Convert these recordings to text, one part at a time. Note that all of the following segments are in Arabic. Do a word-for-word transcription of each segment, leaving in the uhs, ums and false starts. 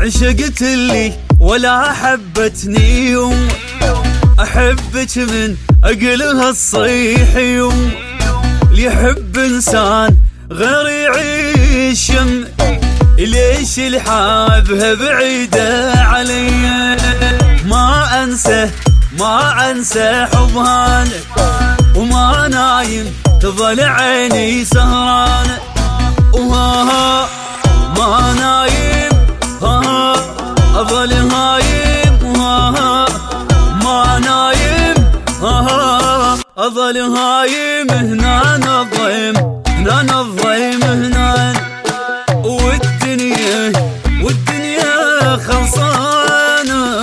عشقت اللي ولا حبتني يوم، أحبك من أقلها الصيح يوم، اللي يحب إنسان غير يعيش يم، ليش الحابها بعيدة علي؟ ما أنسى ما أنسى حبها وما نايم تظل عيني سهرانة، وها ما نايم ها أظل هايم، وها ما نايم ها أظل هايم. هنا نظيم هنا نظيم هنا، والدنيا والدنيا خلصانة.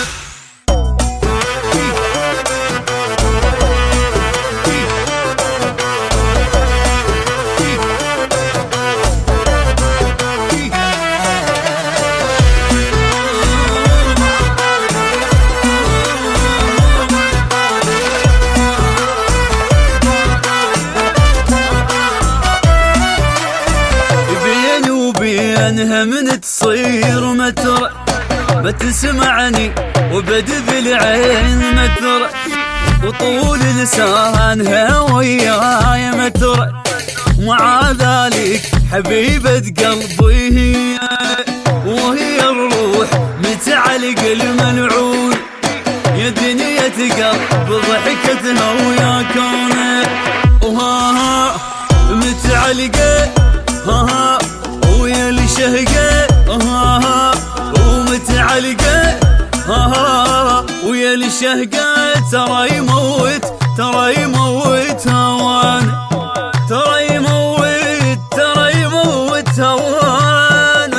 بينها من تصير متر ما تسمعني وبدب العين متر، وطول لسانها وياي متر، مع ذلك حبيبة قلبي هي، وهي الروح متعلق الملعون، يا دنيا تقلب ضحكتها ويا كونه، وها متعلقة ها ويا الشهقة ها ومتعلقة ها ويا الشهقة، ترى يموت ترى يموت هوان، ترى يموت ترى يموت هوان.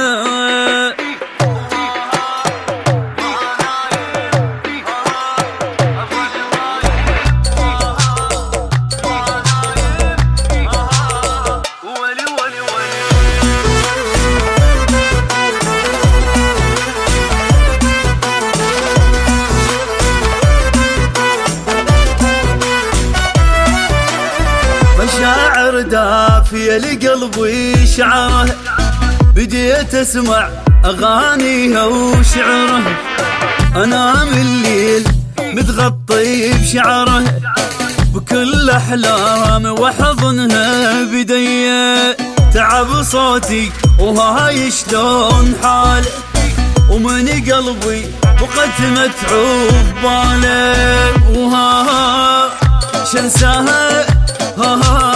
مشاعر دافية لقلبي شعره، بديت اسمع اغانيها وشعره، انام الليل متغطي بشعره، بكل احلام واحضنها بديه، تعب صوتي وهاي شلون حاله، ومن قلبي بقت متعوب باله، وها شنساها ها